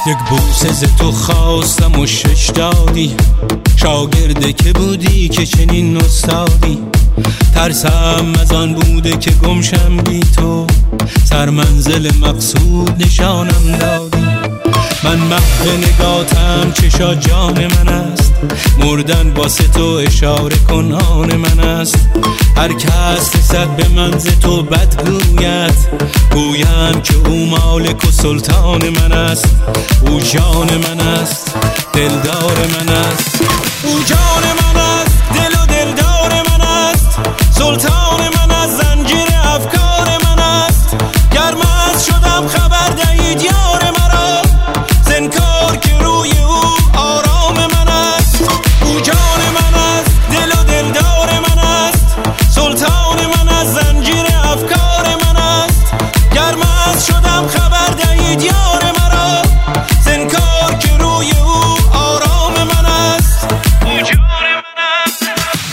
یک بوسه ز تو خواستم و شش دادی، شاگرده که بودی که چنین استادی. ترسم از آن بوده که گمشم بی تو، سر منزل مقصود نشانم دادی. من محو نگاتم چشا جان من است، مردن واسه تو اشاره کن آن من است. هر کس رسد به من ز تو بد گوید، گویم که او مالک و سلطان من است. او جان من است، دلدار من است. او جان من است، دل و دلدار من است. سلطان من است، زنجیر افکار من است. گر مست شدم خبر دهید یار مرا، زنکار که روی او آرام من است. او جان من است، دل و دلدار من است. سلطان من است، زنجیر افکار من است. گر مست شدم خبر دهید یار مرا، زنکار که روی او آرام من است. او جان من است.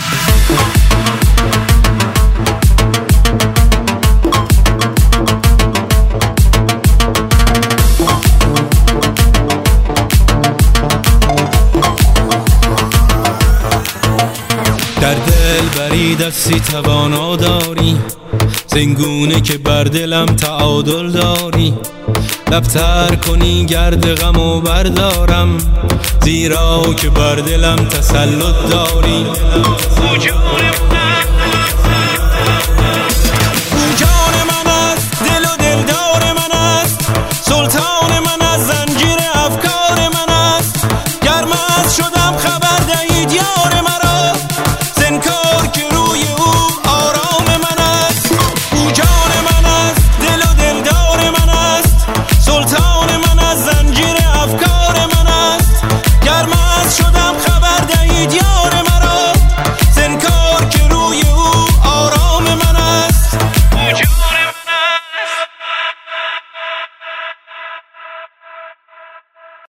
در دل بری دستی توانا داری، زنگونه که بر دلم تعادل داری. لبتر کنی گرد غم و بردارم، زیرا که بر دلم تسلط داری. او جان من است، دل و دلدار من است. سلطان